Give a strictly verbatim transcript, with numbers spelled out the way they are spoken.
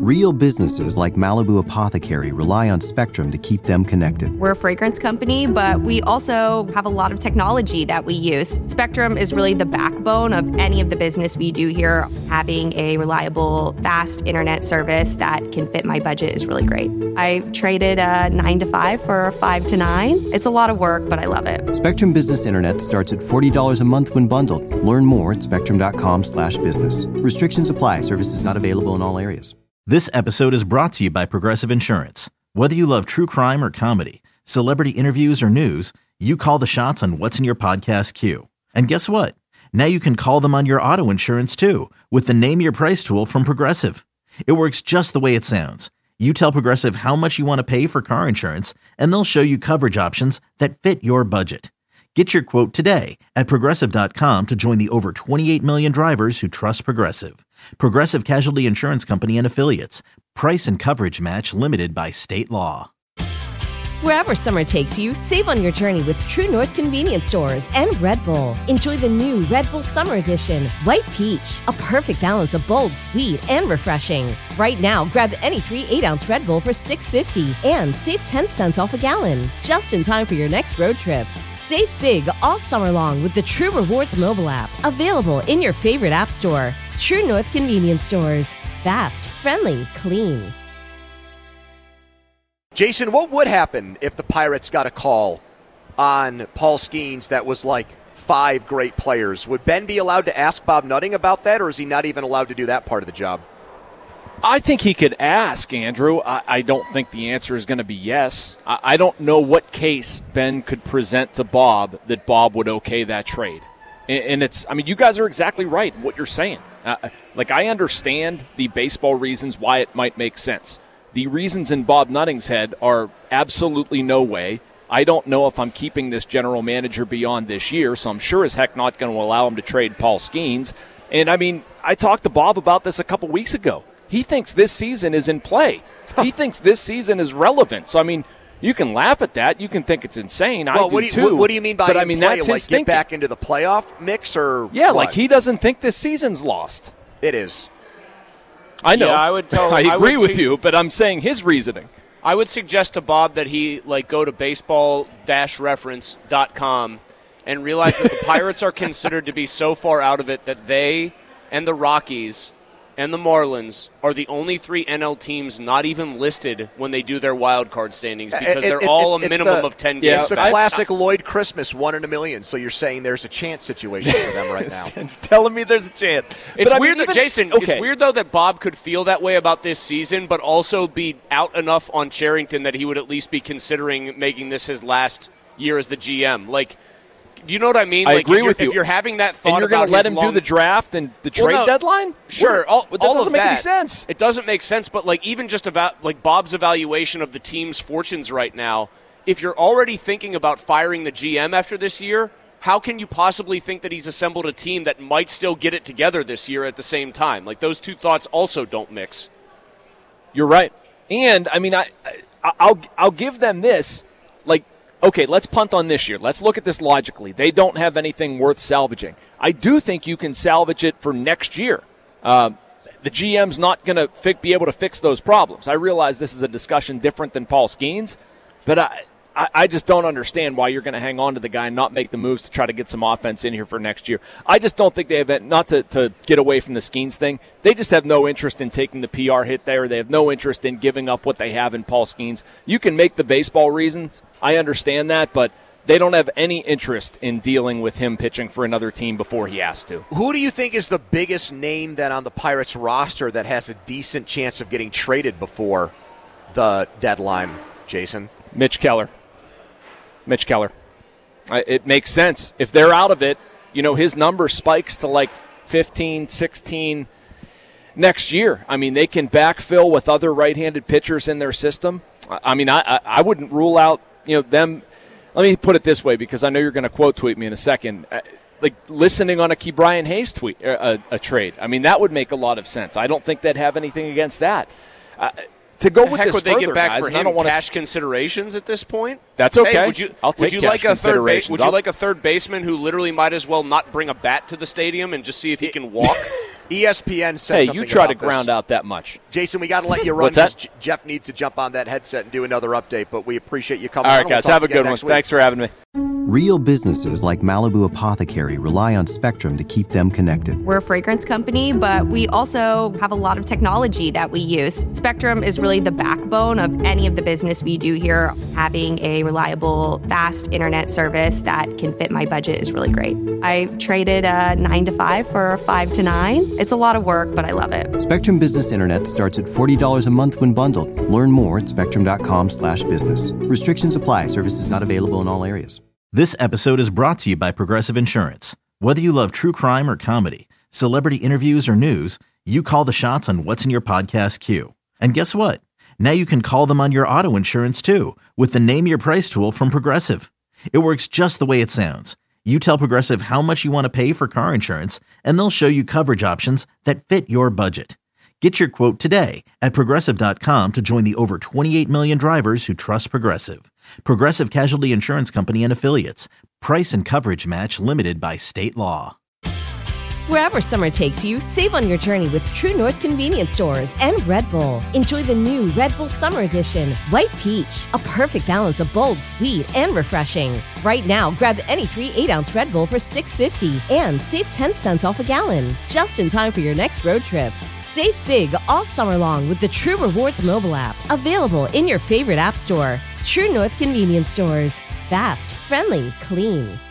Real businesses like Malibu Apothecary rely on Spectrum to keep them connected. We're a fragrance company, but we also have a lot of technology that we use. Spectrum is really the backbone of any of the business we do here. Having a reliable, fast internet service that can fit my budget is really great. I traded a nine to five for a five to nine. It's a lot of work, but I love it. Spectrum Business Internet starts at forty dollars a month when bundled. Learn more at spectrum.com slash business. Restrictions apply. Services not available in all areas. This episode is brought to you by Progressive Insurance. Whether you love true crime or comedy, celebrity interviews or news, you call the shots on what's in your podcast queue. And guess what? Now you can call them on your auto insurance too with the Name Your Price tool from Progressive. It works just the way it sounds. You tell Progressive how much you want to pay for car insurance, and they'll show you coverage options that fit your budget. Get your quote today at Progressive dot com to join the over twenty-eight million drivers who trust Progressive. Progressive Casualty Insurance Company and Affiliates. Price and coverage match limited by state law. Wherever summer takes you, save on your journey with True North Convenience Stores and Red Bull. Enjoy the new Red Bull Summer Edition, White Peach, a perfect balance of bold, sweet, and refreshing. Right now, grab any three eight-ounce Red Bull for six dollars and fifty cents and save ten cents off a gallon, just in time for your next road trip. Save big all summer long with the True Rewards mobile app, available in your favorite app store. True North Convenience Stores. Fast, friendly, clean. Jason, what would happen if the Pirates got a call on Paul Skeens that was like five great players? Would Ben be allowed to ask Bob Nutting about that, or is he not even allowed to do that part of the job? I think he could ask, Andrew. I, I don't think the answer is going to be yes. I, I don't know what case Ben could present to Bob that Bob would okay that trade. And, and it's, I mean, you guys are exactly right in what you're saying. Uh, like, I understand the baseball reasons why it might make sense. The reasons in Bob Nutting's head are absolutely no way. I don't know if I'm keeping this general manager beyond this year, so I'm sure as heck not going to allow him to trade Paul Skeens. And, I mean, I talked to Bob about this a couple weeks ago. He thinks this season is in play. He thinks this season is relevant. So, I mean, you can laugh at that. You can think it's insane. Well, I do, what do you, too. What, what do you mean by but, in I mean, play? that's Like his get thinking. back into the playoff mix, or Yeah, what? like he doesn't think this season's lost. It is. I know. Yeah, I would tell. I agree I would with su- you, but I'm saying his reasoning. I would suggest to Bob that he like go to baseball dash reference dot com and realize that the Pirates are considered to be so far out of it that they and the Rockies and the Marlins are the only three N L teams not even listed when they do their wild card standings because It- they're it- all it- a it's minimum the- of ten Yeah, games. It's the back. classic Lloyd Christmas, one in a million. So you're saying there's a chance situation for them right now. Telling me there's a chance. It's But I mean, weird that even- Jason. Okay. It's weird though that Bob could feel that way about this season, but also be out enough on Cherington that he would at least be considering making this his last year as the G M. Like, do you know what I mean? I like, agree if you're, with you. If you're having that thought and you're about going to let his him long- do the draft and the Well, trade no, deadline? Sure, all, But that all doesn't of make that. any sense. It doesn't make sense, but like even just about like Bob's evaluation of the team's fortunes right now, if you're already thinking about firing the G M after this year, how can you possibly think that he's assembled a team that might still get it together this year at the same time? Like those two thoughts also don't mix. You're right. And, I mean, I, I, I'll I'll give them this. Like, okay, let's punt on this year. Let's look at this logically. They don't have anything worth salvaging. I do think you can salvage it for next year. Um, the G M's not going to fi- be able to fix those problems. I realize this is a discussion different than Paul Skeens, but I, I, I just don't understand why you're going to hang on to the guy and not make the moves to try to get some offense in here for next year. I just don't think they have, not to, to get away from the Skeens thing, they just have no interest in taking the P R hit there. They have no interest in giving up what they have in Paul Skeens. You can make the baseball reasons. I understand that, but they don't have any interest in dealing with him pitching for another team before he has to. Who do you think is the biggest name then on the Pirates roster that has a decent chance of getting traded before the deadline, Jason? Mitch Keller. Mitch Keller. I- It makes sense. If they're out of it, you know, his number spikes to like fifteen, sixteen next year. I mean, they can backfill with other right-handed pitchers in their system. I I mean, I, I I wouldn't rule out, you know, them. Let me put it this way, because I know you're going to quote tweet me in a second. Uh, Like listening on a Key Brian Hayes tweet, uh, a, a trade. I mean, that would make a lot of sense. I don't think they'd have anything against that. Uh, to go The with heck this would they further, get back guys, for and I him don't wanna cash s- considerations at this point? That's okay. Hey, would you, I'll take would you cash like a third ba- considerations. Would you I'll- like a third baseman who literally might as well not bring a bat to the stadium and just see if he can walk? E S P N said hey, something you try to about ground this. out that much. Jason, we got to let you run What's that? because Jeff needs to jump on that headset and do another update, but we appreciate you coming All on. right, We'll guys, talk have a again good one. next week. Thanks for having me. Real businesses like Malibu Apothecary rely on Spectrum to keep them connected. We're a fragrance company, but we also have a lot of technology that we use. Spectrum is really the backbone of any of the business we do here. Having a reliable, fast internet service that can fit my budget is really great. I traded a nine to five for a five to nine. It's a lot of work, but I love it. Spectrum Business Internet starts at forty dollars a month when bundled. Learn more at spectrum.com slash business. Restrictions apply. Services not available in all areas. This episode is brought to you by Progressive Insurance. Whether you love true crime or comedy, celebrity interviews or news, you call the shots on what's in your podcast queue. And guess what? Now you can call them on your auto insurance too with the Name Your Price tool from Progressive. It works just the way it sounds. You tell Progressive how much you want to pay for car insurance, and they'll show you coverage options that fit your budget. Get your quote today at Progressive dot com to join the over twenty-eight million drivers who trust Progressive. Progressive Casualty Insurance Company and Affiliates. Price and coverage match limited by state law. Wherever summer takes you, save on your journey with True North Convenience Stores and Red Bull. Enjoy the new Red Bull Summer Edition, White Peach, a perfect balance of bold, sweet, and refreshing. Right now, grab any three eight-ounce Red Bull for six fifty and save ten cents off a gallon, just in time for your next road trip. Save big all summer long with the True Rewards mobile app, available in your favorite app store. True North Convenience Stores. Fast, friendly, clean.